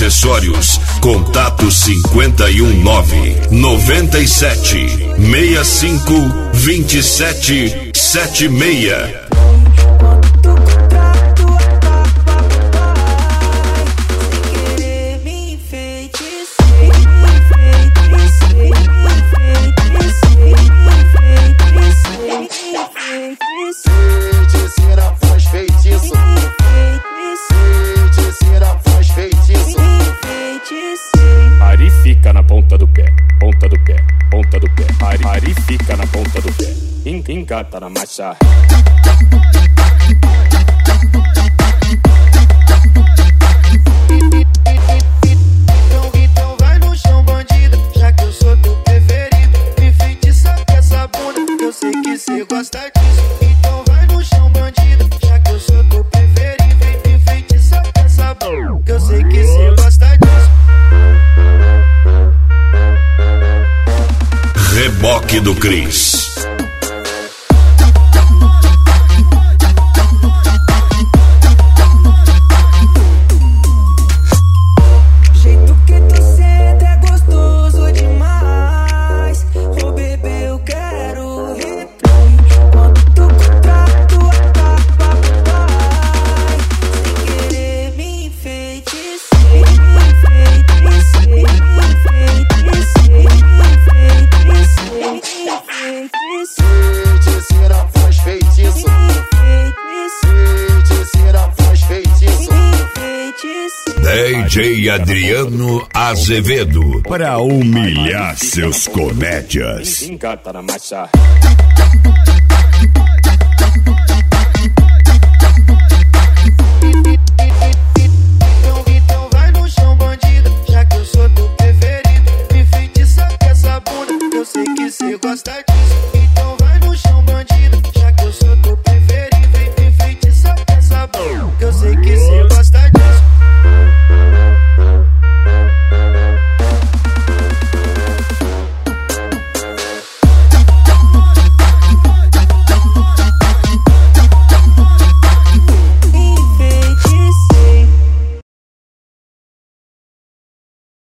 acessórios. Contato 51997652776. Ari fica na ponta do pé, ponta do pé, ponta do pé. Ari fica na ponta do pé, engata na marcha. Então vai no chão, bandida, já que eu sou teu preferido. Me feitiça com essa bunda, eu sei que cê gosta disso. Então vai no chão, bandida, já que eu sou teu preferido. Me feitiça com essa bunda, eu sei que cê gosta disso. Reboque do Cris. Jeito que tu senta é gostoso demais. Ô bebê, eu quero replay. Quando tu contrato sem querer me enfeitecei, Feiticeira faz feitiço. Feiticeira faz feitiço. DJ Adriano Azevedo. Para humilhar seus comédias. Engata na marcha.